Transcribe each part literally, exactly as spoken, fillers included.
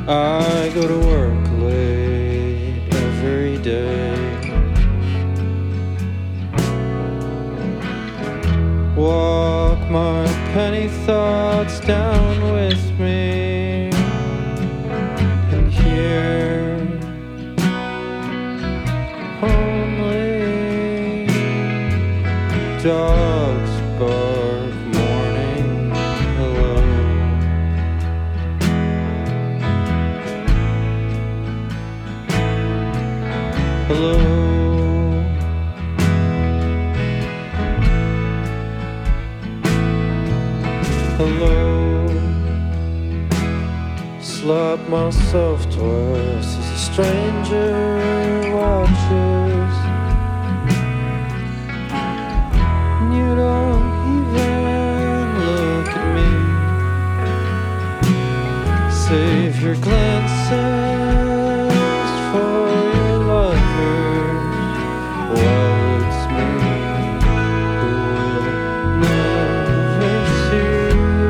I go to work late every day. Walk my penny thoughts down with me, and here only dogs bark morning hello. Hello. Hello. Slap myself twice as a stranger watches. And you don't even look at me. Save your glances for your lovers. Well, it's me who will never see.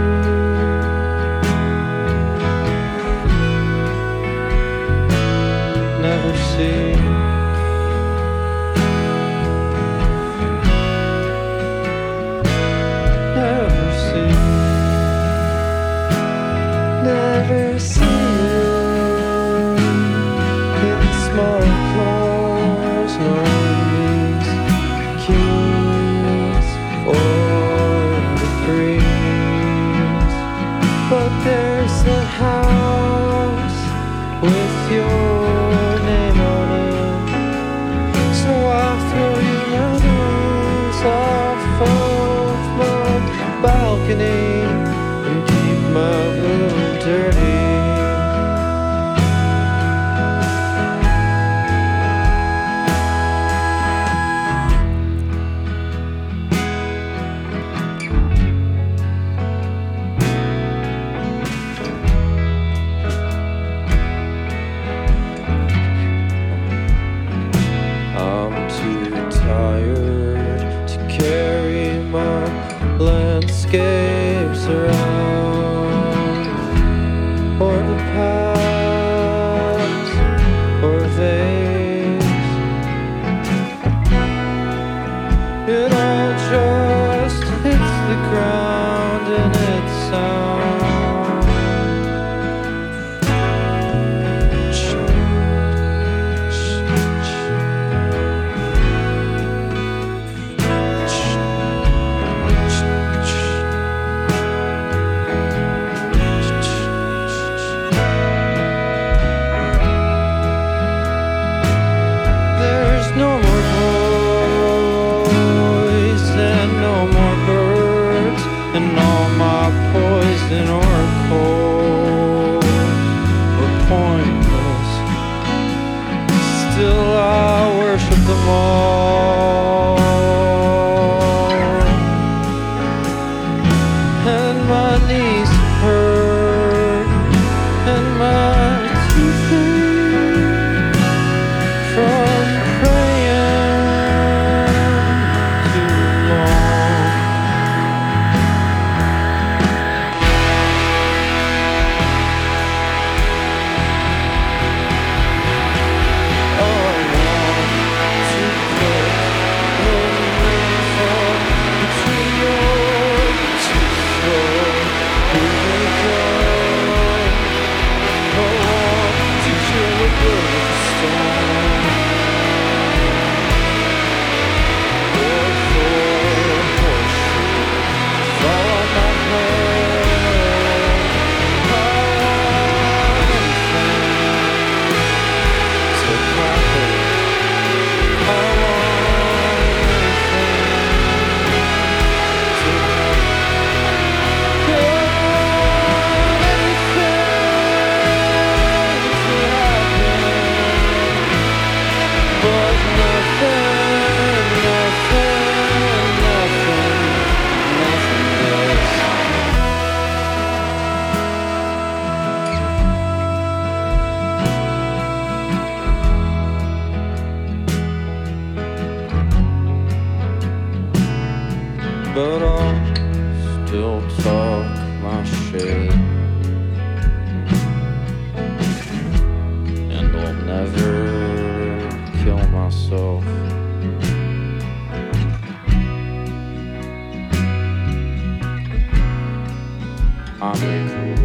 Never see. Never see. Never see in small claws, nor knees, keys, or the breeze. But there's a house with your name on it, so I'll throw you letters off of my balcony and keep my room dirty. I'm too tired to carry my landscapes around, or the paths, or veins. It all just hits the ground and it sounds. There's no more boys and no more birds, and all my poison or cold or pointless. Still I worship them all, and my knees hurt and my teeth ache from praying too long. Oh, I want to put a razor between your teeth. Here we go. I want to kill a bird with a stone, or for a horseshoe fall on my head. I want anything to my head. I want anything to but I'll still talk my shit. comically.